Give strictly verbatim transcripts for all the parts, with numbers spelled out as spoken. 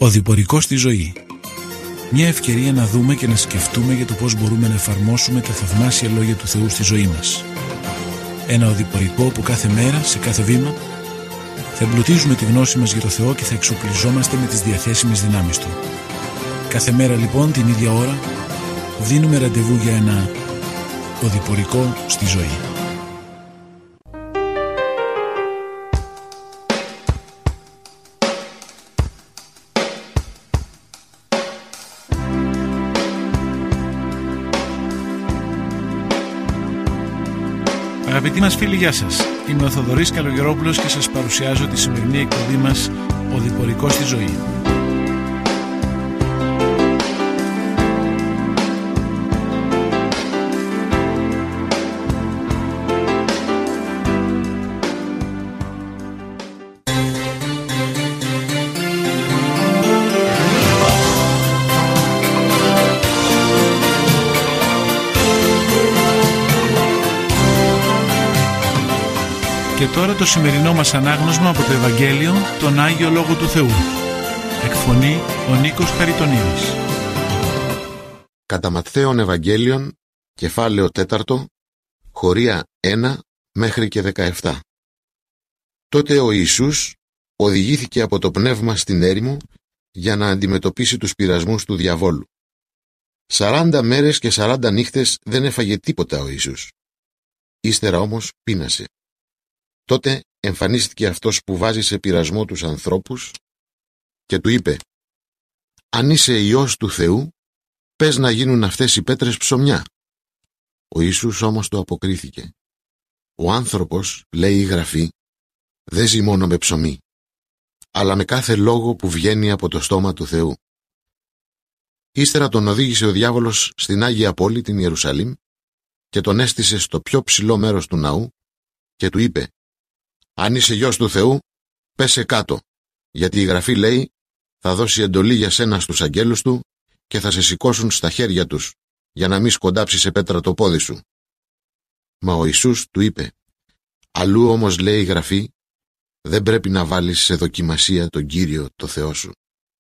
Οδηπορικός στη ζωή. Μια ευκαιρία να δούμε και να σκεφτούμε για το πώς μπορούμε να εφαρμόσουμε τα θαυμάσια λόγια του Θεού στη ζωή μας. Ένα οδηπορικό που κάθε μέρα, σε κάθε βήμα, θα εμπλουτίζουμε τη γνώση μας για το Θεό και θα εξοπλιζόμαστε με τις διαθέσιμες δυνάμεις Του. Κάθε μέρα λοιπόν, την ίδια ώρα, δίνουμε ραντεβού για ένα οδηπορικό στη ζωή. Αγαπητοί μας φίλοι, γεια σας. Είμαι ο Θοδωρής Καλογερόπουλος και σας παρουσιάζω τη σημερινή εκπομπή μας «Οδηπορικός στη ζωή». Και τώρα το σημερινό μας ανάγνωσμα από το Ευαγγέλιο, τον Άγιο Λόγο του Θεού. Εκφωνεί ο Νίκος Χαριτονίδης. Κατά Ματθαίον Ευαγγέλιον, κεφάλαιο τέταρτο, χωρία ένα μέχρι και δεκαεπτά. Τότε ο Ιησούς οδηγήθηκε από το πνεύμα στην έρημο για να αντιμετωπίσει τους πειρασμούς του διαβόλου. Σαράντα μέρες και σαράντα νύχτες δεν έφαγε τίποτα ο Ιησούς. Ύστερα όμως πείνασε. Τότε εμφανίστηκε αυτός που βάζει σε πειρασμό τους ανθρώπους και του είπε: «Αν είσαι Υιός του Θεού, πες να γίνουν αυτές οι πέτρες ψωμιά». Ο Ιησούς όμως το αποκρίθηκε: «Ο άνθρωπος, λέει η Γραφή, δεν ζει μόνο με ψωμί, αλλά με κάθε λόγο που βγαίνει από το στόμα του Θεού». Ύστερα τον οδήγησε ο διάβολος στην Άγια Πόλη, την Ιερουσαλήμ, και τον έστησε στο πιο ψηλό μέρος του ναού και του είπε: «Αν είσαι Υιός του Θεού, πέσε κάτω, γιατί η Γραφή λέει, θα δώσει εντολή για σένα στους αγγέλους του και θα σε σηκώσουν στα χέρια τους, για να μη σκοντάψει σε πέτρα το πόδι σου». Μα ο Ιησούς του είπε: «Αλλού όμως λέει η Γραφή, δεν πρέπει να βάλεις σε δοκιμασία τον Κύριο το Θεό σου».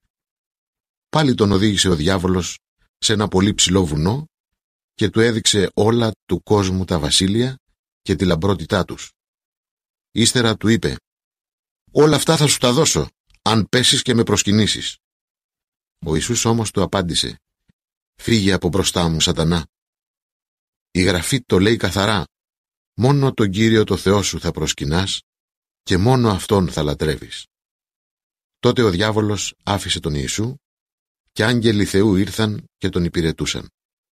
Πάλι τον οδήγησε ο διάβολος σε ένα πολύ ψηλό βουνό και του έδειξε όλα του κόσμου τα βασίλεια και τη λαμπρότητά τους. Ύστερα του είπε: «Όλα αυτά θα σου τα δώσω, αν πέσεις και με προσκυνήσεις». Ο Ιησούς όμως του απάντησε: «Φύγε από μπροστά μου, Σατανά. Η Γραφή το λέει καθαρά, μόνο τον Κύριο το Θεό σου θα προσκυνάς και μόνο Αυτόν θα λατρεύεις». Τότε ο διάβολος άφησε τον Ιησού και άγγελοι Θεού ήρθαν και τον υπηρετούσαν.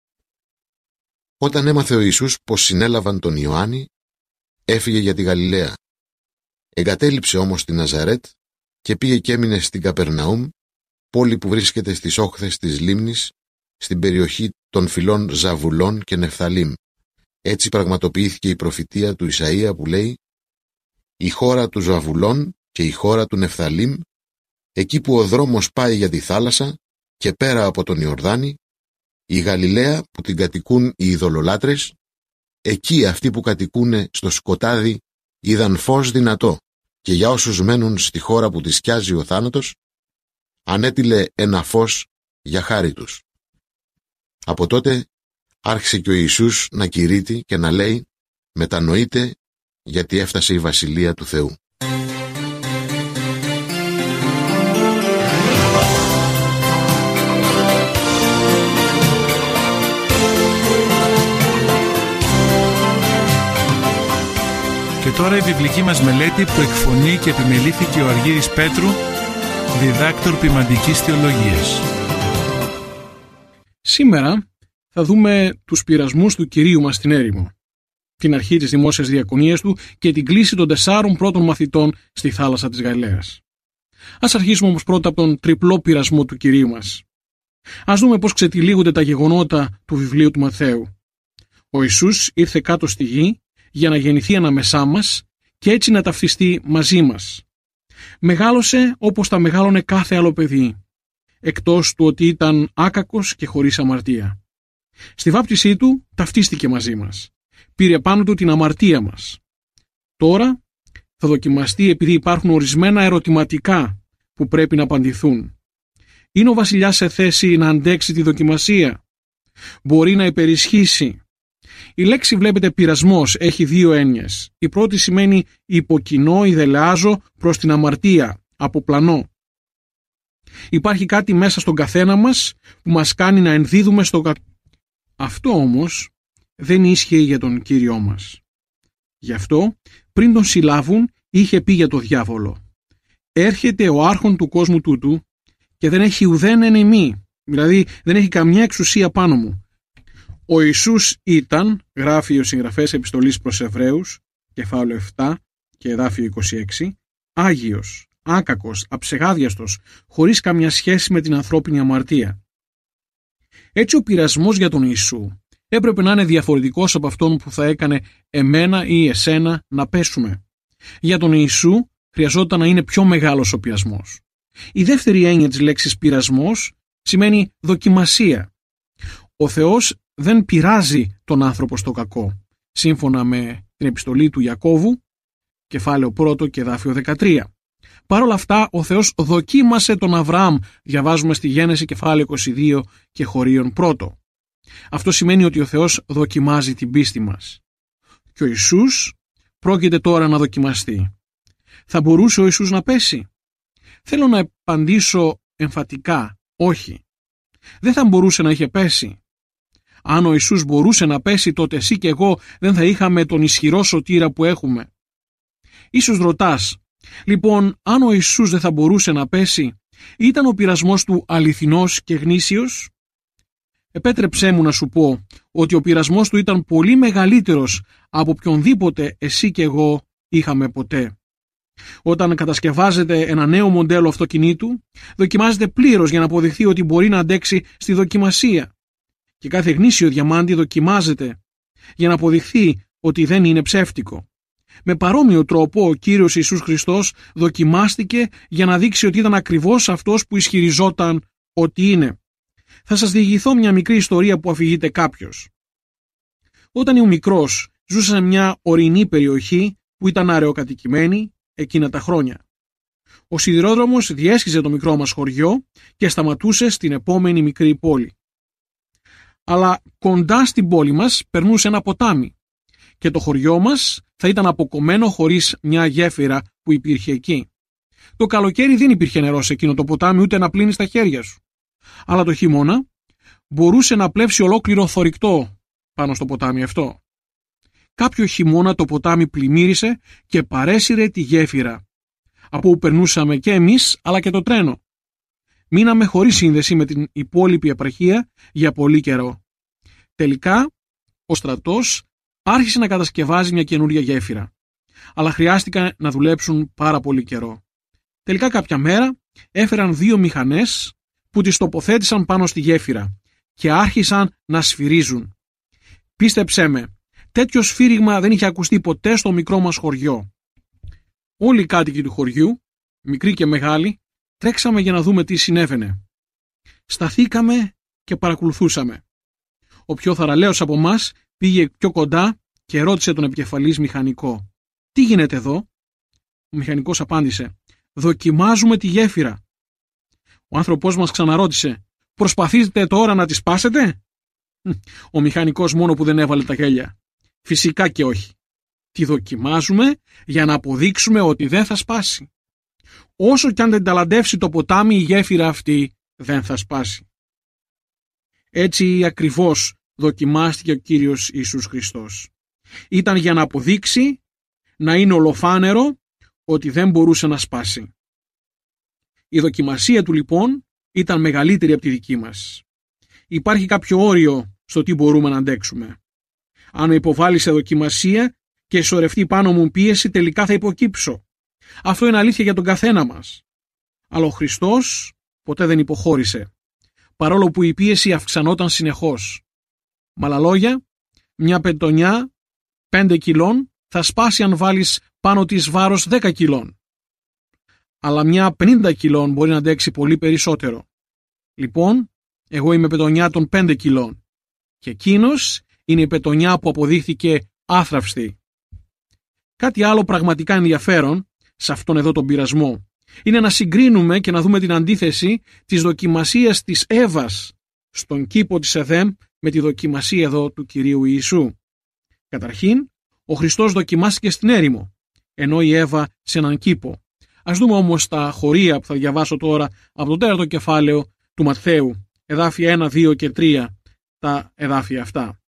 Όταν έμαθε ο Ιησούς πως συνέλαβαν τον Ιωάννη, έφυγε για τη Γαλιλαία. Εγκατέλειψε όμως τη Ναζαρέτ και πήγε και έμεινε στην Καπερναούμ, πόλη που βρίσκεται στις όχθες της λίμνης, στην περιοχή των φυλών Ζαβουλών και Νεφθαλήμ. Έτσι πραγματοποιήθηκε η προφητεία του Ισαΐα που λέει: «Η χώρα του Ζαβουλών και η χώρα του Νεφθαλήμ, εκεί που ο δρόμος πάει για τη θάλασσα και πέρα από τον Ιορδάνη, η Γαλιλαία που την κατοικούν οι ειδωλολάτρες, εκεί αυτοί που κατοικούν στο σκοτάδι είδαν φως δυνατό, και για όσους μένουν στη χώρα που τις σκιάζει ο θάνατος, ανέτειλε ένα φως για χάρη τους». Από τότε άρχισε και ο Ιησούς να κηρύττει και να λέει: «Μετανοείτε, γιατί έφτασε η Βασιλεία του Θεού». Και τώρα η βιβλική μας μελέτη που εκφωνεί και επιμελήθηκε ο Αργύρης Πέτρου, διδάκτορ ποιμαντικής θεολογίας. Σήμερα θα δούμε τους πειρασμούς του Κυρίου μας στην έρημο, την αρχή της δημόσιας διακονίας του και την κλήση των τεσσάρων πρώτων μαθητών στη θάλασσα της Γαλιλαίας. Ας αρχίσουμε όμως πρώτα από τον τριπλό πειρασμό του Κυρίου μας. Ας δούμε πώς ξετυλίγονται τα γεγονότα του βιβλίου του Ματθαίου. Ο Ιησούς ήρθε κάτω στη γη για να γεννηθεί ανάμεσά μας και έτσι να ταυτιστεί μαζί μας. Μεγάλωσε όπως τα μεγάλωνε κάθε άλλο παιδί, εκτός του ότι ήταν άκακος και χωρίς αμαρτία. Στη βάπτισή του ταυτίστηκε μαζί μας. Πήρε πάνω του την αμαρτία μας. Τώρα θα δοκιμαστεί επειδή υπάρχουν ορισμένα ερωτηματικά που πρέπει να απαντηθούν. Είναι ο βασιλιάς σε θέση να αντέξει τη δοκιμασία? Μπορεί να υπερισχύσει? Η λέξη, βλέπετε, πειρασμός έχει δύο έννοιες. Η πρώτη σημαίνει υποκινώ ή δελεάζω προς την αμαρτία, αποπλανώ. Υπάρχει κάτι μέσα στον καθένα μας που μας κάνει να ενδίδουμε στο κακό. Αυτό όμως δεν ίσχυε για τον Κύριό μας. Γι' αυτό πριν τον συλλάβουν είχε πει για το διάβολο: έρχεται ο άρχον του κόσμου τούτου και δεν έχει ουδέν ενεμή, δηλαδή δεν έχει καμιά εξουσία πάνω μου. Ο Ιησούς ήταν, γράφει ο συγγραφέας επιστολής προς Εβραίους, κεφάλαιο επτά και εδάφιο είκοσι έξι, άγιος, άκακος, αψεγάδιαστος, χωρίς καμιά σχέση με την ανθρώπινη αμαρτία. Έτσι ο πειρασμός για τον Ιησού έπρεπε να είναι διαφορετικός από αυτόν που θα έκανε εμένα ή εσένα να πέσουμε. Για τον Ιησού χρειαζόταν να είναι πιο μεγάλος ο πειρασμός. Η δεύτερη έννοια της λέξης πειρασμός σημαίνει δοκιμασία. Ο Θεός δεν πειράζει τον άνθρωπο στο κακό, σύμφωνα με την επιστολή του Ιακώβου, κεφάλαιο πρώτο και εδάφιο δεκατρία. Παρ' όλα αυτά, ο Θεός δοκίμασε τον Αβραάμ, διαβάζουμε στη Γένεση κεφάλαιο είκοσι δύο και χωρίον πρώτο. Αυτό σημαίνει ότι ο Θεός δοκιμάζει την πίστη μας. Και ο Ιησούς πρόκειται τώρα να δοκιμαστεί. Θα μπορούσε ο Ιησούς να πέσει? Θέλω να απαντήσω εμφατικά, όχι. Δεν θα μπορούσε να είχε πέσει. Αν ο Ιησούς μπορούσε να πέσει, τότε εσύ και εγώ δεν θα είχαμε τον ισχυρό σωτήρα που έχουμε. Ίσως ρωτάς, λοιπόν, αν ο Ιησούς δεν θα μπορούσε να πέσει, ήταν ο πειρασμός του αληθινός και γνήσιος? Επέτρεψέ μου να σου πω ότι ο πειρασμός του ήταν πολύ μεγαλύτερος από οποιονδήποτε εσύ και εγώ είχαμε ποτέ. Όταν κατασκευάζεται ένα νέο μοντέλο αυτοκινήτου, δοκιμάζεται πλήρως για να αποδειχθεί ότι μπορεί να αντέξει στη δοκιμασία. Και κάθε γνήσιο διαμάντι δοκιμάζεται για να αποδειχθεί ότι δεν είναι ψεύτικο. Με παρόμοιο τρόπο ο Κύριος Ιησούς Χριστός δοκιμάστηκε για να δείξει ότι ήταν ακριβώς αυτός που ισχυριζόταν ότι είναι. Θα σας διηγηθώ μια μικρή ιστορία που αφηγείται κάποιος. Όταν ήμουν μικρός, ζούσα σε μια ορεινή περιοχή που ήταν αραιοκατοικημένη εκείνα τα χρόνια. Ο σιδηρόδρομος διέσχιζε το μικρό μας χωριό και σταματούσε στην επόμενη μικρή πόλη. Αλλά κοντά στην πόλη μας περνούσε ένα ποτάμι και το χωριό μας θα ήταν αποκομμένο χωρίς μια γέφυρα που υπήρχε εκεί. Το καλοκαίρι δεν υπήρχε νερό σε εκείνο το ποτάμι, ούτε να πλύνεις τα χέρια σου. Αλλά το χειμώνα μπορούσε να πλεύσει ολόκληρο θωρηκτό πάνω στο ποτάμι αυτό. Κάποιο χειμώνα το ποτάμι πλημμύρισε και παρέσυρε τη γέφυρα, από όπου περνούσαμε και εμείς αλλά και το τρένο. Μείναμε χωρίς σύνδεση με την υπόλοιπη επαρχία για πολύ καιρό. Τελικά, ο στρατός άρχισε να κατασκευάζει μια καινούρια γέφυρα, αλλά χρειάστηκαν να δουλέψουν πάρα πολύ καιρό. Τελικά κάποια μέρα έφεραν δύο μηχανές που τις τοποθέτησαν πάνω στη γέφυρα και άρχισαν να σφυρίζουν. Πίστεψέ με, τέτοιο σφύριγμα δεν είχε ακουστεί ποτέ στο μικρό μας χωριό. Όλοι οι κάτοικοι του χωριού, μικροί και μεγάλοι, τρέξαμε για να δούμε τι συνέβαινε. Σταθήκαμε και παρακολουθούσαμε. Ο πιο θαραλέος από μας πήγε πιο κοντά και ρώτησε τον επικεφαλής μηχανικό: «Τι γίνεται εδώ?» Ο μηχανικός απάντησε: «Δοκιμάζουμε τη γέφυρα». Ο άνθρωπός μας ξαναρώτησε: «Προσπαθείτε τώρα να τη σπάσετε?» Ο μηχανικός μόνο που δεν έβαλε τα γέλια. «Φυσικά και όχι. Τη δοκιμάζουμε για να αποδείξουμε ότι δεν θα σπάσει. Όσο κι αν δεν ταλαντεύσει το ποτάμι, η γέφυρα αυτή δεν θα σπάσει». Έτσι ακριβώς δοκιμάστηκε ο Κύριος Ιησούς Χριστός. Ήταν για να αποδείξει, να είναι ολοφάνερο, ότι δεν μπορούσε να σπάσει. Η δοκιμασία του λοιπόν ήταν μεγαλύτερη από τη δική μας. Υπάρχει κάποιο όριο στο τι μπορούμε να αντέξουμε. Αν με υποβάλει σε δοκιμασία και σωρευτεί πάνω μου πίεση, τελικά θα υποκύψω. Αυτό είναι αλήθεια για τον καθένα μας. Αλλά ο Χριστός ποτέ δεν υποχώρησε, παρόλο που η πίεση αυξανόταν συνεχώς. Με άλλα λόγια, μια πετονιά πέντε κιλών θα σπάσει αν βάλεις πάνω της βάρος δέκα κιλών. Αλλά μια πενήντα κιλών μπορεί να αντέξει πολύ περισσότερο. Λοιπόν, εγώ είμαι πετονιά των πέντε κιλών και εκείνος είναι η πετονιά που αποδείχθηκε άθραυστη. Κάτι άλλο πραγματικά ενδιαφέρον σε αυτόν εδώ τον πειρασμό Είναι να συγκρίνουμε και να δούμε την αντίθεση της δοκιμασίας της Εύας στον κήπο της Εδέμ με τη δοκιμασία εδώ του Κυρίου Ιησού. Καταρχήν, ο Χριστός δοκιμάστηκε στην έρημο, ενώ η Εύα σε έναν κήπο. Ας δούμε όμως τα χωρία που θα διαβάσω τώρα από το τέταρτο κεφάλαιο του Ματθαίου, εδάφια ένα, δύο και τρία, τα εδάφια αυτά.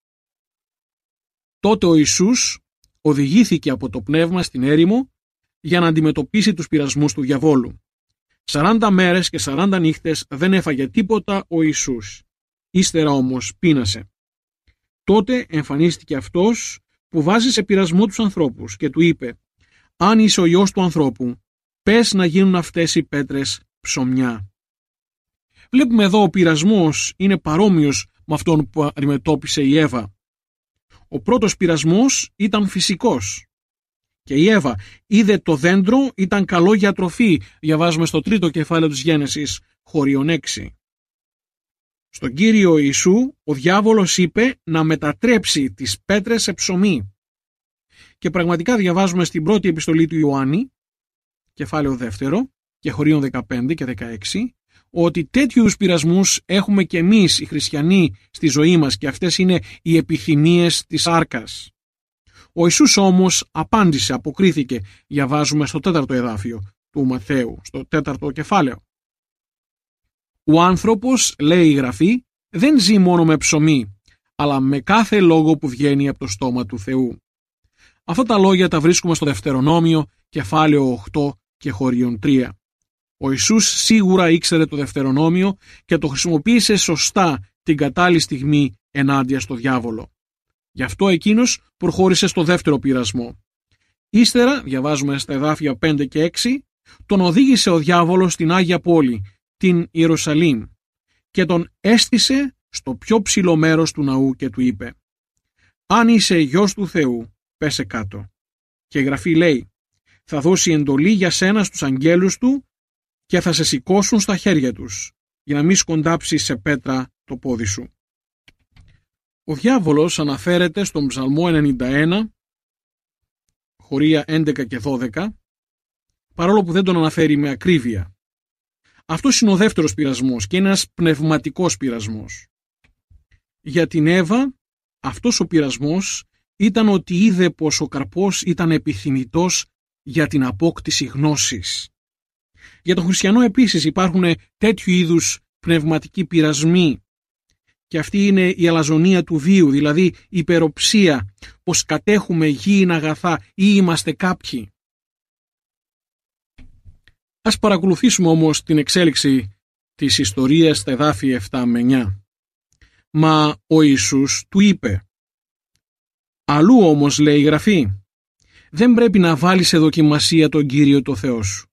Τότε ο Ιησούς οδηγήθηκε από το πνεύμα στην έρημο για να αντιμετωπίσει τους πειρασμούς του διαβόλου. Σαράντα μέρες και σαράντα νύχτες δεν έφαγε τίποτα ο Ιησούς. Ύστερα όμως πείνασε. Τότε εμφανίστηκε αυτός που βάζει σε πειρασμό τους ανθρώπους και του είπε: «Αν είσαι ο Υιός του ανθρώπου, πες να γίνουν αυτές οι πέτρες ψωμιά». Βλέπουμε εδώ ο πειρασμός είναι παρόμοιος με αυτόν που αντιμετώπισε η Εύα. Ο πρώτος πειρασμός ήταν φυσικός και η Εύα είδε το δέντρο ήταν καλό για τροφή, διαβάζουμε στο τρίτο κεφάλαιο της Γένεσης, χωρίον έξι. Στον Κύριο Ιησού ο διάβολος είπε να μετατρέψει τις πέτρες σε ψωμί. Και πραγματικά διαβάζουμε στην πρώτη επιστολή του Ιωάννη, κεφάλαιο δεύτερο και χωρίον δεκαπέντε και δεκαέξι, ότι τέτοιους πειρασμούς έχουμε και εμείς οι χριστιανοί στη ζωή μας και αυτές είναι οι επιθυμίες της σάρκας. Ο Ιησούς όμως απάντησε, αποκρίθηκε, διαβάζουμε στο τέταρτο εδάφιο του Ματθαίου, στο τέταρτο κεφάλαιο. Ο άνθρωπος, λέει η Γραφή, δεν ζει μόνο με ψωμί, αλλά με κάθε λόγο που βγαίνει από το στόμα του Θεού. Αυτά τα λόγια τα βρίσκουμε στο Δευτερονόμιο, κεφάλαιο οκτώ και χωρίον τρία. Ο Ιησούς σίγουρα ήξερε το Δευτερονόμιο και το χρησιμοποίησε σωστά την κατάλληλη στιγμή ενάντια στο διάβολο. Γι' αυτό εκείνος προχώρησε στο δεύτερο πειρασμό. Ύστερα, διαβάζουμε στα εδάφια πέντε και έξι, τον οδήγησε ο διάβολος στην Άγια Πόλη, την Ιερουσαλήμ, και τον έστησε στο πιο ψηλό μέρος του ναού και του είπε: «Αν είσαι Υιός του Θεού, πέσε κάτω». Και η Γραφή λέει: «Θα δώσει εντολή για σένα στους αγγέλους του και θα σε σηκώσουν στα χέρια τους, για να μην σκοντάψεις σε πέτρα το πόδι σου». Ο διάβολος αναφέρεται στον Ψαλμό ενενήντα ένα, χωρία έντεκα και δώδεκα, παρόλο που δεν τον αναφέρει με ακρίβεια. Αυτός είναι ο δεύτερος πειρασμός και είναι ένας πνευματικός πειρασμός. Για την Εύα, αυτός ο πειρασμός ήταν ότι είδε πως ο καρπός ήταν επιθυμητός για την απόκτηση γνώσης. Για τον χριστιανό επίσης υπάρχουν τέτοιου είδους πνευματικοί πειρασμοί και αυτή είναι η αλαζονία του βίου, δηλαδή η υπεροψία, πως κατέχουμε γήινα αγαθά ή είμαστε κάποιοι. Ας παρακολουθήσουμε όμως την εξέλιξη της ιστορίας στα εδάφια επτά με εννιά. Μα ο Ιησούς του είπε: «Αλλού όμως, λέει η Γραφή, δεν πρέπει να βάλεις σε δοκιμασία τον Κύριο το Θεό σου».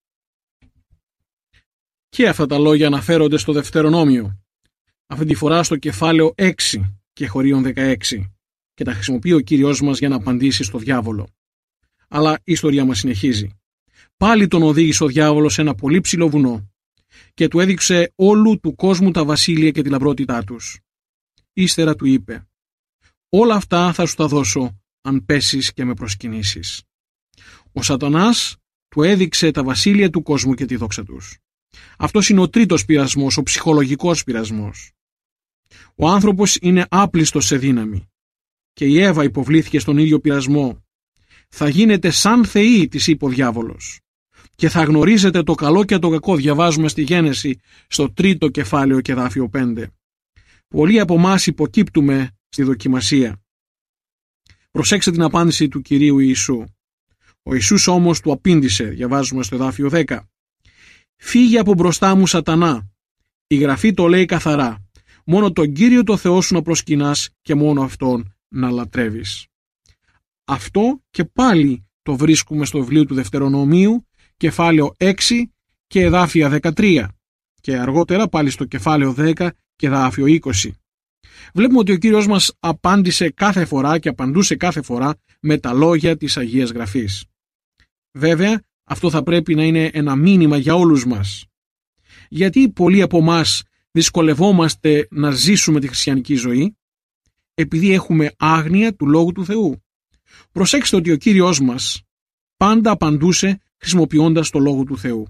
Και αυτά τα λόγια αναφέρονται στο Δευτερονόμιο, αυτή τη φορά στο κεφάλαιο έξι και χωρίον δεκαέξι, και τα χρησιμοποιεί ο Κύριος μας για να απαντήσει στο διάβολο. Αλλά η ιστορία μας συνεχίζει. Πάλι τον οδήγησε ο διάβολος σε ένα πολύ ψηλό βουνό και του έδειξε όλου του κόσμου τα βασίλεια και τη λαμπρότητά τους. Ύστερα του είπε: «Όλα αυτά θα σου τα δώσω αν πέσεις και με προσκυνήσεις». Ο Σατανάς του έδειξε τα βασίλεια του κόσμου και τη δόξα τους. Αυτός είναι ο τρίτος πειρασμός, ο ψυχολογικός πειρασμός. Ο άνθρωπος είναι άπλιστος σε δύναμη και η Εύα υποβλήθηκε στον ίδιο πειρασμό. Θα γίνετε σαν θεοί, της είπε ο διάβολος, και θα γνωρίζετε το καλό και το κακό, διαβάζουμε στη Γένεση στο τρίτο κεφάλαιο και εδάφιο πέντε. Πολλοί από εμάς υποκύπτουμε στη δοκιμασία. Προσέξτε την απάντηση του Κυρίου Ιησού. Ο Ιησούς όμως του απήντησε, διαβάζουμε στο εδάφιο δέκα. «Φύγε από μπροστά μου, Σατανά. Η Γραφή το λέει καθαρά. Μόνο τον Κύριο το Θεό σου να προσκυνάς και μόνο Αυτόν να λατρεύεις». Αυτό και πάλι το βρίσκουμε στο βιβλίο του Δευτερονομίου, κεφάλαιο έξι και εδάφια δεκατρία, και αργότερα πάλι στο κεφάλαιο δέκα και εδάφιο είκοσι. Βλέπουμε ότι ο Κύριος μας απάντησε κάθε φορά και απαντούσε κάθε φορά με τα λόγια της Αγίας Γραφής. Βέβαια, αυτό θα πρέπει να είναι ένα μήνυμα για όλους μας. Γιατί πολλοί από εμάς δυσκολευόμαστε να ζήσουμε τη χριστιανική ζωή? Επειδή έχουμε άγνοια του Λόγου του Θεού. Προσέξτε ότι ο Κύριος μας πάντα απαντούσε χρησιμοποιώντας το Λόγο του Θεού.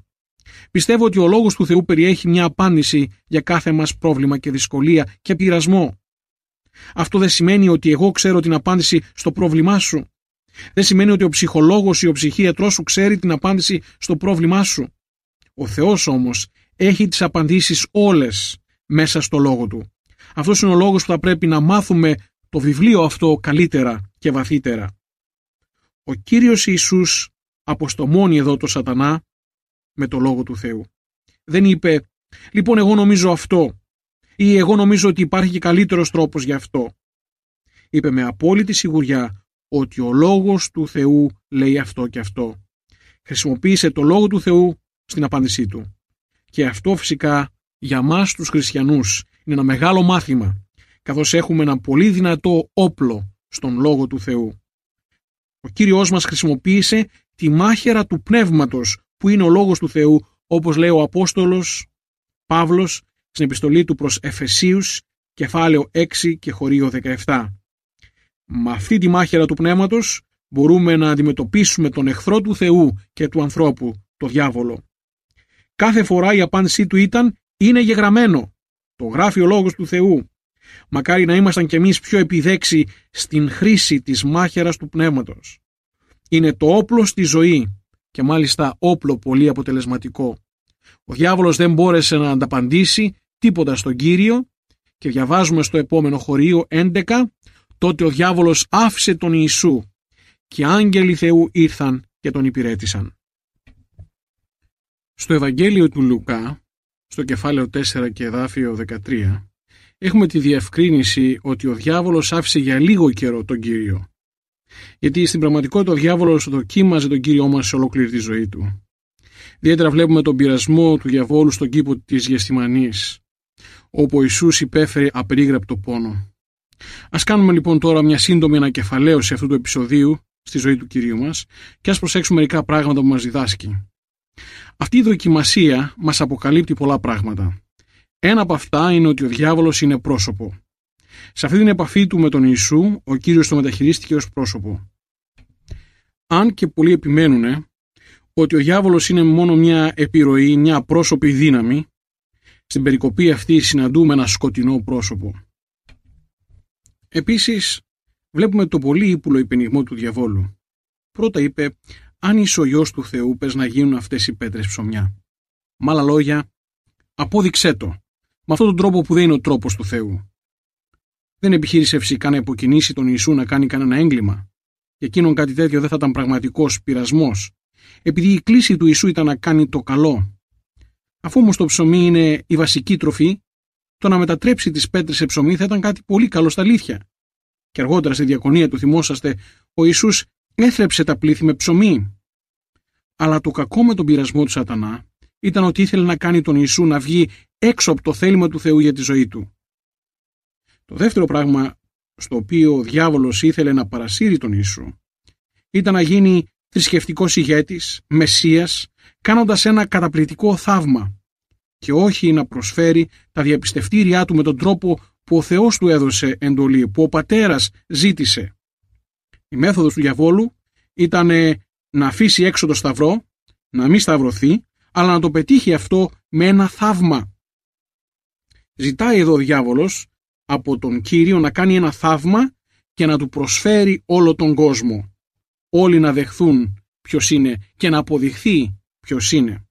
Πιστεύω ότι ο λόγος του Θεού περιέχει μια απάντηση για κάθε μας πρόβλημα και δυσκολία και πειρασμό. Αυτό δεν σημαίνει ότι εγώ ξέρω την απάντηση στο πρόβλημά σου. Δεν σημαίνει ότι ο ψυχολόγος ή ο ψυχίατρός σου ξέρει την απάντηση στο πρόβλημά σου. Ο Θεός όμως έχει τις απαντήσεις όλες μέσα στο λόγο Του. Αυτός είναι ο λόγος που θα πρέπει να μάθουμε το βιβλίο αυτό καλύτερα και βαθύτερα. Ο Κύριος Ιησούς αποστομώνει εδώ το Σατανά με το λόγο του Θεού. Δεν είπε, λοιπόν εγώ νομίζω αυτό, ή εγώ νομίζω ότι υπάρχει και καλύτερος τρόπος γι' αυτό. Είπε με απόλυτη σιγουριά ότι ο λόγος του Θεού λέει αυτό και αυτό. Χρησιμοποίησε το λόγο του Θεού στην απάντησή του. Και αυτό φυσικά για μας τους χριστιανούς είναι ένα μεγάλο μάθημα, καθώς έχουμε ένα πολύ δυνατό όπλο στον λόγο του Θεού. Ο Κύριος μας χρησιμοποίησε τη μάχαιρα του πνεύματος που είναι ο λόγος του Θεού, όπως λέει ο Απόστολος Παύλος στην επιστολή του προς Εφεσίους, κεφάλαιο έξι και χωρίο δεκαεπτά. Με αυτή τη μάχαιρα του πνεύματος μπορούμε να αντιμετωπίσουμε τον εχθρό του Θεού και του ανθρώπου, το διάβολο. Κάθε φορά η απάντησή του ήταν «είναι γεγραμμένο». Το γράφει ο λόγος του Θεού. Μακάρι να ήμασταν κι εμείς πιο επιδέξοι στην χρήση της μάχαιρας του πνεύματος. Είναι το όπλο στη ζωή και μάλιστα όπλο πολύ αποτελεσματικό. Ο διάβολος δεν μπόρεσε να ανταπαντήσει τίποτα στον Κύριο και διαβάζουμε στο επόμενο χωρίο έντεκα, τότε ο διάβολος άφησε τον Ιησού και άγγελοι Θεού ήρθαν και τον υπηρέτησαν. Στο Ευαγγέλιο του Λουκά, στο κεφάλαιο τέσσερα και εδάφιο δεκατρία, έχουμε τη διευκρίνηση ότι ο διάβολος άφησε για λίγο καιρό τον Κύριο. Γιατί στην πραγματικότητα ο διάβολος δοκίμαζε τον Κύριό μας σε ολόκληρη τη ζωή του. Ιδιαίτερα βλέπουμε τον πειρασμό του διαβόλου στον κήπο της Γεσθημανής, όπου ο Ιησούς υπέφερε απερίγραπτο πόνο. Ας κάνουμε λοιπόν τώρα μια σύντομη ανακεφαλαίωση αυτού του επεισοδίου στη ζωή του Κυρίου μας και ας προσέξουμε μερικά πράγματα που μας διδάσκει. Αυτή η δοκιμασία μας αποκαλύπτει πολλά πράγματα. Ένα από αυτά είναι ότι ο διάβολος είναι πρόσωπο. Σε αυτή την επαφή του με τον Ιησού, ο Κύριος το μεταχειρίστηκε ως πρόσωπο. Αν και πολλοί επιμένουν ότι ο διάβολος είναι μόνο μια επιρροή, μια απρόσωπη δύναμη, στην περικοπή αυτή συναντούμε ένα σκοτεινό πρόσωπο. Επίσης, βλέπουμε το πολύ ύπουλο υπενιγμό του διαβόλου. Πρώτα είπε, αν είσαι ο Υιός του Θεού, πες να γίνουν αυτές οι πέτρες ψωμιά. Με άλλα λόγια, απόδειξέ το, με αυτόν τον τρόπο που δεν είναι ο τρόπος του Θεού. Δεν επιχείρησε φυσικά να υποκινήσει τον Ιησού να κάνει κανένα έγκλημα. Για εκείνον κάτι τέτοιο δεν θα ήταν πραγματικός πειρασμός, επειδή η κλίση του Ιησού ήταν να κάνει το καλό. Αφού όμως το ψωμί είναι η βασική τροφή, το να μετατρέψει τις πέτρες σε ψωμί θα ήταν κάτι πολύ καλό στα αλήθεια. Και αργότερα στη διακονία του, θυμόσαστε, ο Ιησούς έθρεψε τα πλήθη με ψωμί. Αλλά το κακό με τον πειρασμό του Σατανά ήταν ότι ήθελε να κάνει τον Ιησού να βγει έξω από το θέλημα του Θεού για τη ζωή του. Το δεύτερο πράγμα στο οποίο ο διάβολος ήθελε να παρασύρει τον Ιησού ήταν να γίνει θρησκευτικός ηγέτης, μεσσίας, κάνοντας ένα καταπληκτικό θαύμα και όχι να προσφέρει τα διαπιστευτήριά του με τον τρόπο που ο Θεός του έδωσε εντολή, που ο Πατέρας ζήτησε. Η μέθοδος του διαβόλου ήταν να αφήσει έξω το σταυρό, να μην σταυρωθεί, αλλά να το πετύχει αυτό με ένα θαύμα. Ζητάει εδώ ο διάβολος από τον Κύριο να κάνει ένα θαύμα και να του προσφέρει όλο τον κόσμο. Όλοι να δεχθούν ποιος είναι και να αποδειχθεί ποιος είναι.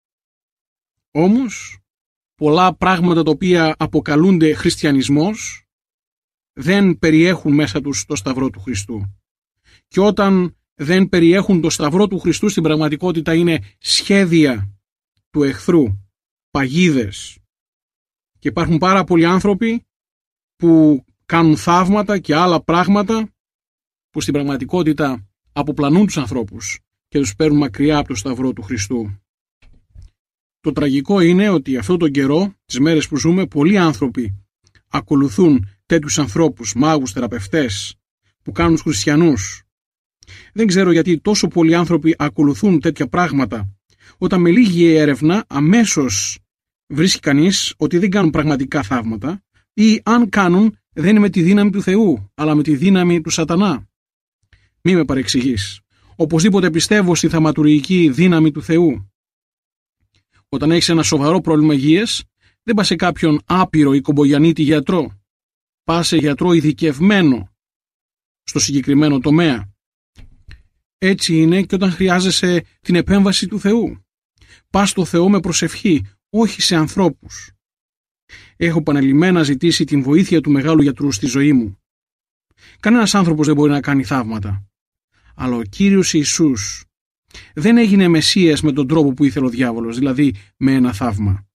Όμως, πολλά πράγματα τα οποία αποκαλούνται χριστιανισμός δεν περιέχουν μέσα τους το Σταυρό του Χριστού. Και όταν δεν περιέχουν το Σταυρό του Χριστού, στην πραγματικότητα είναι σχέδια του εχθρού, παγίδες. Και υπάρχουν πάρα πολλοί άνθρωποι που κάνουν θαύματα και άλλα πράγματα που στην πραγματικότητα αποπλανούν τους ανθρώπους και τους παίρνουν μακριά από το Σταυρό του Χριστού. Το τραγικό είναι ότι αυτόν τον καιρό, τις μέρες που ζούμε, πολλοί άνθρωποι ακολουθούν τέτοιους ανθρώπους, μάγους, θεραπευτές, που κάνουν τους χριστιανούς. Δεν ξέρω γιατί τόσο πολλοί άνθρωποι ακολουθούν τέτοια πράγματα, όταν με λίγη έρευνα αμέσως βρίσκει κανείς ότι δεν κάνουν πραγματικά θαύματα ή αν κάνουν δεν είναι με τη δύναμη του Θεού, αλλά με τη δύναμη του Σατανά. Μη με παρεξηγείς. Οπωσδήποτε πιστεύω στη θαυματουργική δύναμη του Θεού. Όταν έχεις ένα σοβαρό πρόβλημα υγείας, δεν πας σε κάποιον άπειρο ή κομπογιανίτη γιατρό. Πας σε γιατρό ειδικευμένο στο συγκεκριμένο τομέα. Έτσι είναι και όταν χρειάζεσαι την επέμβαση του Θεού. Πας στο Θεό με προσευχή, όχι σε ανθρώπους. Έχω επανειλημμένα ζητήσει την βοήθεια του μεγάλου γιατρού στη ζωή μου. Κανένας άνθρωπος δεν μπορεί να κάνει θαύματα. Αλλά ο Κύριος Ιησούς δεν έγινε Μεσσίας με τον τρόπο που ήθελε ο διάβολος, δηλαδή με ένα θαύμα.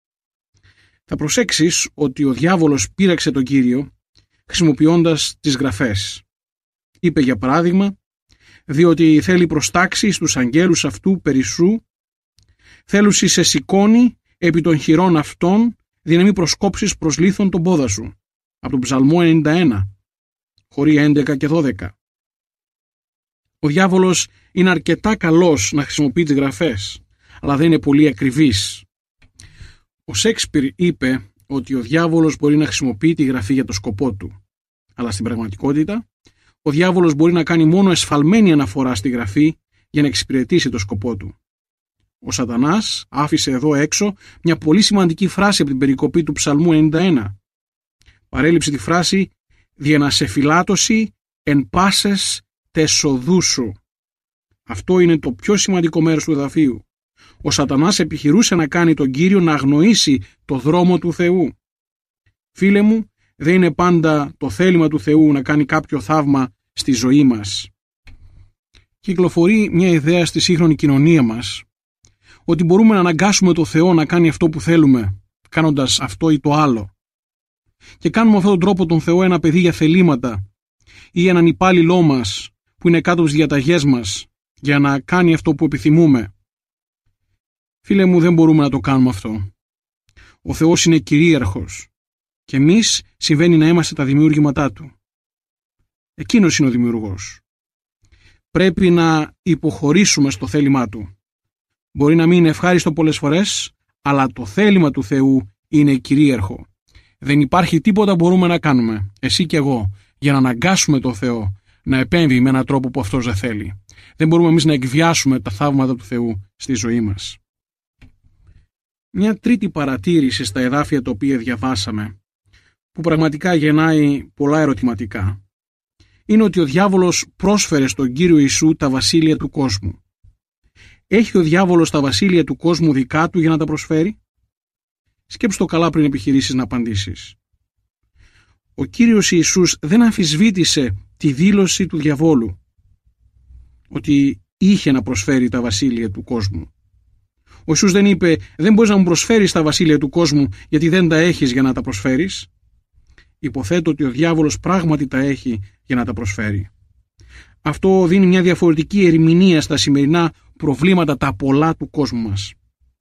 Θα προσέξεις ότι ο διάβολος πείραξε τον Κύριο χρησιμοποιώντας τις γραφές. Είπε για παράδειγμα, διότι θέλει προστάξει στους αγγέλους αυτού περισσού, θέλουσι σε σηκώνει επί των χειρών αυτών, δύναμη προσκόψεις προς λίθον τον πόδα σου. Από τον Ψαλμό ενενήντα ένα, χωρί έντεκα και δώδεκα. Ο διάβολος είναι αρκετά καλός να χρησιμοποιεί τις γραφές, αλλά δεν είναι πολύ ακριβής. Ο Σέξπιρ είπε ότι ο διάβολος μπορεί να χρησιμοποιεί τη γραφή για το σκοπό του, αλλά στην πραγματικότητα ο διάβολος μπορεί να κάνει μόνο εσφαλμένη αναφορά στη γραφή για να εξυπηρετήσει το σκοπό του. Ο Σατανάς άφησε εδώ έξω μια πολύ σημαντική φράση από την περικοπή του Ψαλμού ενενήντα ένα. Παρέλειψε τη φράση «διενασεφυλάτωση εν πάσες τεσοδούσου». Αυτό είναι το πιο σημαντικό μέρος του εδαφίου. Ο Σατανάς επιχειρούσε να κάνει τον Κύριο να αγνοήσει το δρόμο του Θεού. Φίλε μου, δεν είναι πάντα το θέλημα του Θεού να κάνει κάποιο θαύμα στη ζωή μας. Κυκλοφορεί μια ιδέα στη σύγχρονη κοινωνία μας ότι μπορούμε να αναγκάσουμε το Θεό να κάνει αυτό που θέλουμε, κάνοντας αυτό ή το άλλο. Και κάνουμε αυτόν τον τρόπο τον Θεό ένα παιδί για θελήματα ή έναν υπάλληλό μας που είναι κάτω από τις διαταγές μας για να κάνει αυτό που επιθυμούμε. Φίλε μου, δεν μπορούμε να το κάνουμε αυτό. Ο Θεός είναι κυρίαρχος και εμείς συμβαίνει να είμαστε τα δημιούργηματά Του. Εκείνος είναι ο δημιουργός. Πρέπει να υποχωρήσουμε στο θέλημά Του. Μπορεί να μην είναι ευχάριστο πολλές φορές, αλλά το θέλημα του Θεού είναι κυρίαρχο. Δεν υπάρχει τίποτα που μπορούμε να κάνουμε, εσύ και εγώ, για να αναγκάσουμε τον Θεό να επέμβει με έναν τρόπο που Αυτός δεν θέλει. Δεν μπορούμε εμείς να εκβιάσουμε τα θαύματα του Θεού στη ζωή μας. Μια τρίτη παρατήρηση στα εδάφια τα οποία διαβάσαμε, που πραγματικά γεννάει πολλά ερωτηματικά, είναι ότι ο διάβολος πρόσφερε στον Κύριο Ιησού τα βασίλεια του κόσμου. Έχει ο διάβολος τα βασίλεια του κόσμου δικά του για να τα προσφέρει? Σκέψου το καλά πριν επιχειρήσεις να απαντήσεις. Ο Κύριος Ιησούς δεν αμφισβήτησε τη δήλωση του διαβόλου ότι είχε να προσφέρει τα βασίλεια του κόσμου. Ο Ιησούς δεν είπε «Δεν μπορείς να μου προσφέρεις τα βασίλεια του κόσμου γιατί δεν τα έχεις για να τα προσφέρεις». Υποθέτω ότι ο διάβολος πράγματι τα έχει για να τα προσφέρει. Αυτό δίνει μια διαφορετική ερμηνεία στα σημερινά προβλήματα τα πολλά του κόσμου μας.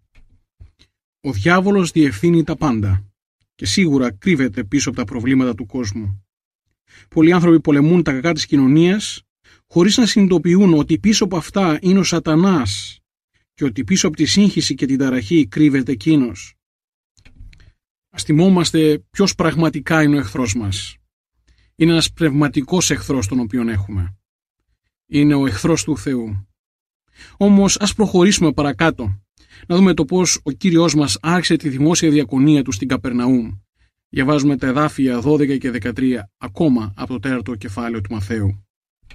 Ο διάβολος διευθύνει τα πάντα και σίγουρα κρύβεται πίσω από τα προβλήματα του κόσμου. Πολλοί άνθρωποι πολεμούν τα κακά της κοινωνίας χωρίς να συνειδητοποιούν ότι πίσω από αυτά είναι ο Σατανάς και ότι πίσω από τη σύγχυση και την ταραχή κρύβεται εκείνος. Ας θυμόμαστε ποιος πραγματικά είναι ο εχθρός μας. Είναι ένας πνευματικός εχθρός τον οποίον έχουμε. Είναι ο εχθρός του Θεού. Όμως ας προχωρήσουμε παρακάτω, να δούμε το πώς ο Κύριος μας άρχισε τη δημόσια διακονία του στην Καπερναούμ. Διαβάζουμε τα εδάφια δώδεκα και δεκατρία ακόμα από το τέταρτο κεφάλαιο του Μαθαίου.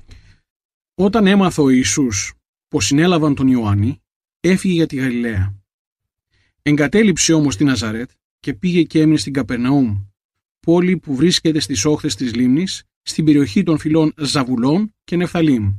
Όταν έμαθε ο Ιησούς πως συνέλαβαν τον Ιωάννη, έφυγε για τη Γαλιλαία. Εγκατέλειψε όμως τη Ναζαρέτ και πήγε και έμεινε στην Καπερναούμ, πόλη που βρίσκεται στις όχθες της λίμνης, στην περιοχή των φυλών Ζαβουλών και Νεφθαλήμ.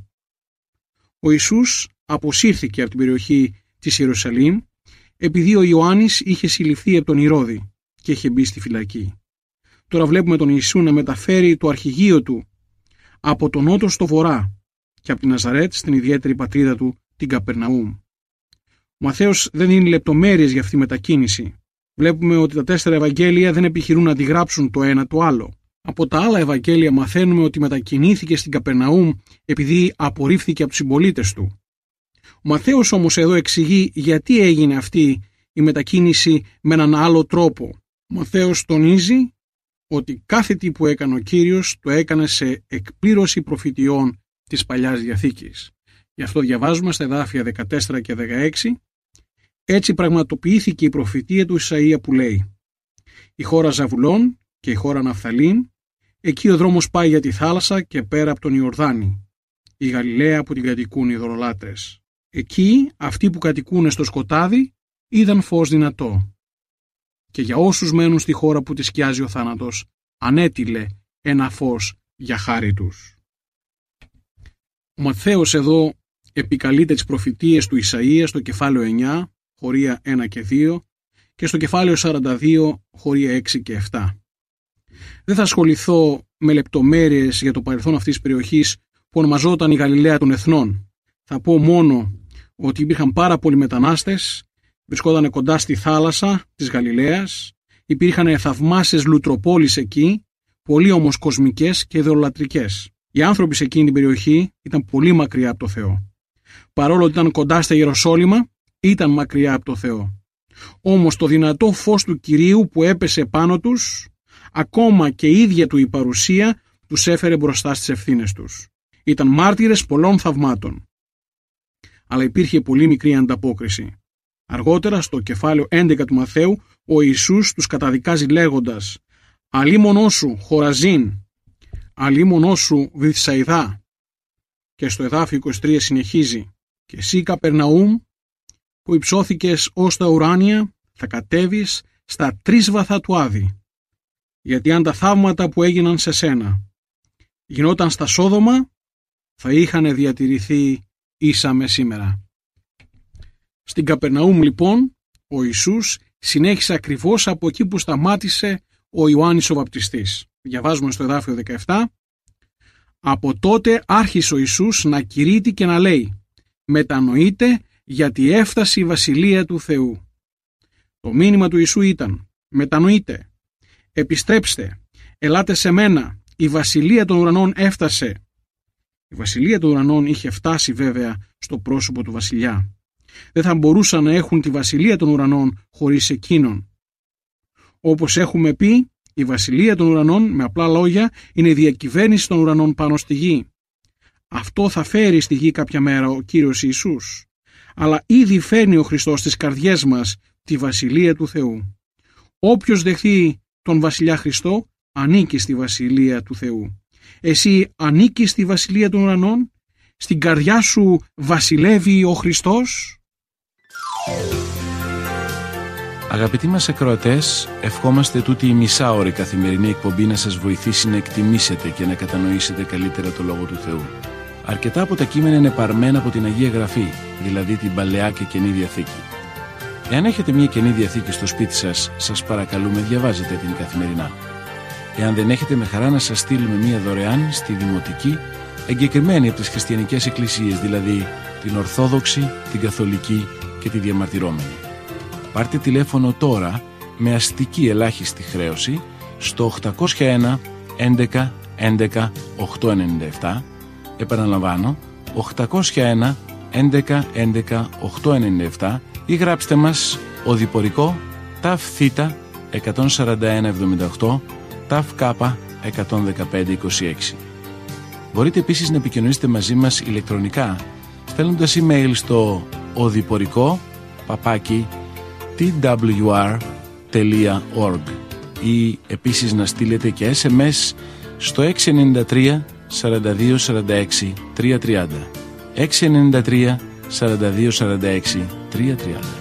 Ο Ιησούς αποσύρθηκε από την περιοχή της Ιερουσαλήμ επειδή ο Ιωάννης είχε συλληφθεί από τον Ηρώδη και είχε μπει στη φυλακή. Τώρα βλέπουμε τον Ιησού να μεταφέρει το αρχηγείο του από τον νότο στο βορρά και από την Ναζαρέτ στην ιδιαίτερη πατρίδα του, την Καπερναούμ. Ο Μαθαίος δεν δίνει λεπτομέρειες για αυτή τη μετακίνηση. Βλέπουμε ότι τα τέσσερα Ευαγγέλια δεν επιχειρούν να αντιγράψουν το ένα το άλλο. Από τα άλλα Ευαγγέλια μαθαίνουμε ότι μετακινήθηκε στην Καπερναούμ επειδή απορρίφθηκε από τους συμπολίτες του. Ο Μαθαίος όμως εδώ εξηγεί γιατί έγινε αυτή η μετακίνηση με έναν άλλο τρόπο. Ο Μαθαίος τονίζει ότι κάθε τι που έκανε ο Κύριος το έκανε σε εκπλήρωση προφητιών της Παλιάς Διαθήκης. Γι' αυτό διαβάζουμε στα εδάφια δεκατέσσερα και δεκαέξι Έτσι πραγματοποιήθηκε η προφητεία του Ισαΐα που λέει: «Η χώρα Ζαβουλών και η χώρα Ναφθαλήν, εκεί ο δρόμος πάει για τη θάλασσα και πέρα από τον Ιορδάνη, η Γαλιλαία που την κατοικούν οι ειδωλολάτρες. Εκεί αυτοί που κατοικούν στο σκοτάδι είδαν φως δυνατό. Και για όσους μένουν στη χώρα που τη σκιάζει ο θάνατος, ανέτειλε ένα φως για χάρη τους». Ο Ματθαίος εδώ επικαλείται τις προφητείες του Ισαΐα στο κεφάλαιο εννιά, χωρία ένα και δύο, και στο κεφάλαιο σαράντα δύο, χωρία έξι και επτά. Δεν θα ασχοληθώ με λεπτομέρειες για το παρελθόν αυτής της περιοχής που ονομαζόταν η Γαλιλαία των Εθνών. Θα πω μόνο ότι υπήρχαν πάρα πολλοί μετανάστες, βρισκόταν κοντά στη θάλασσα της Γαλιλαίας, υπήρχαν θαυμάσιες λουτροπόλεις εκεί, πολύ όμως κοσμικές και ιδεολατρικές. Οι άνθρωποι σε εκείνη την περιοχή ήταν πολύ μακριά από το Θεό. Παρόλο ότι ήταν κοντά στα Ιεροσόλυμα, ήταν μακριά από το Θεό. Όμως το δυνατό φως του Κυρίου που έπεσε πάνω τους, ακόμα και η ίδια του η παρουσία, τους έφερε μπροστά στις ευθύνες τους. Ήταν μάρτυρες πολλών θαυμάτων. Αλλά υπήρχε πολύ μικρή ανταπόκριση. Αργότερα, στο κεφάλαιο έντεκα του Μαθαίου, ο Ιησούς τους καταδικάζει λέγοντας: «Αλίμονό σου, Χοραζίν, αλίμονό σου, Βηθσαϊδά». Και στο εδάφιο είκοσι τρία συνεχίζει: «Και εσύ, Καπερναούμ, που υψώθηκες ως τα ουράνια, θα κατέβεις στα τρεις βαθά του Άδη. Γιατί αν τα θαύματα που έγιναν σε σένα γινόταν στα Σόδομα, θα είχαν διατηρηθεί ίσα με σήμερα». Στην Καπερναούμ λοιπόν ο Ιησούς συνέχισε ακριβώς από εκεί που σταμάτησε ο Ιωάννης ο Βαπτιστής. Διαβάζουμε στο εδάφιο δεκαεπτά: «Από τότε άρχισε ο Ιησούς να κηρύττει και να λέει: μετανοείτε, γιατί έφτασε η Βασιλεία του Θεού». Το μήνυμα του Ιησού ήταν: μετανοείτε, επιστρέψτε, ελάτε σε μένα, η Βασιλεία των ουρανών έφτασε. Η Βασιλεία των ουρανών είχε φτάσει βέβαια στο πρόσωπο του βασιλιά. Δεν θα μπορούσαν να έχουν τη Βασιλεία των ουρανών χωρίς εκείνον. Όπως έχουμε πει, η Βασιλεία των ουρανών, με απλά λόγια, είναι η διακυβέρνηση των ουρανών πάνω στη γη. Αυτό θα φέρει στη γη κάποια μέρα ο Κύριος Ιησούς. Αλλά ήδη φέρνει ο Χριστός στις καρδιές μας τη Βασιλεία του Θεού. Όποιος δεχθεί τον Βασιλιά Χριστό, ανήκει στη Βασιλεία του Θεού. Εσύ ανήκεις στη Βασιλεία των ουρανών? Στην καρδιά σου βασιλεύει ο Χριστός? Αγαπητοί μας ακροατές, ευχόμαστε τούτη η μισάωρη καθημερινή εκπομπή να σας βοηθήσει να εκτιμήσετε και να κατανοήσετε καλύτερα το Λόγο του Θεού. Αρκετά από τα κείμενα είναι παρμένα από την Αγία Γραφή, δηλαδή την Παλαιά και Καινή Διαθήκη. Εάν έχετε μια Καινή Διαθήκη στο σπίτι σας, σας παρακαλούμε διαβάζετε την καθημερινά. Εάν δεν έχετε, με χαρά να σας στείλουμε μια δωρεάν στη Δημοτική, εγκεκριμένη από τις χριστιανικές εκκλησίες, δηλαδή την Ορθόδοξη, την Καθολική και τη Διαμαρτυρόμενη. Πάρτε τηλέφωνο τώρα με αστική ελάχιστη χρέωση στο οκτακόσια ένα έντεκα έντεκα οκτακόσια ενενήντα επτά, επαναλαμβάνω οκτακόσια ένα έντεκα έντεκα οκτακόσια ενενήντα επτά, ή γράψτε μας οδηπορικό ταφ θήτα εκατόν σαράντα ένα εβδομήντα οκτώ ταφ κάπα εκατόν δεκαπέντε είκοσι έξι. Μπορείτε επίσης να επικοινωνήσετε μαζί μας ηλεκτρονικά στέλνοντας email στο οδηπορικό παπάκι τι ντάμπλιου αρ τελεία org ή επίσης να στείλετε και ες εμ ες στο έξι εννιά τρία σαράντα δύο σαράντα έξι τριακόσια τριάντα έξι εννιά τρία σαράντα δύο σαράντα έξι τριακόσια τριάντα.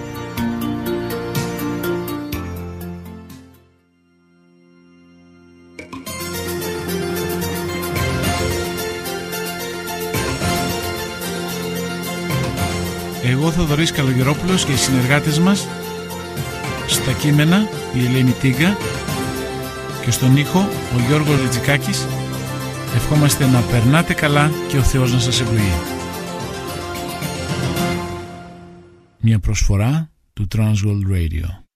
Εγώ, Θοδωρής Καλογερόπουλος, και οι συνεργάτες μας στα κείμενα η Ελένη Τίγκα και στον ήχο ο Γιώργος Λιτζικάκης, ευχόμαστε να περνάτε καλά και ο Θεός να σας ευλογεί. Μια προσφορά του Transworld Radio.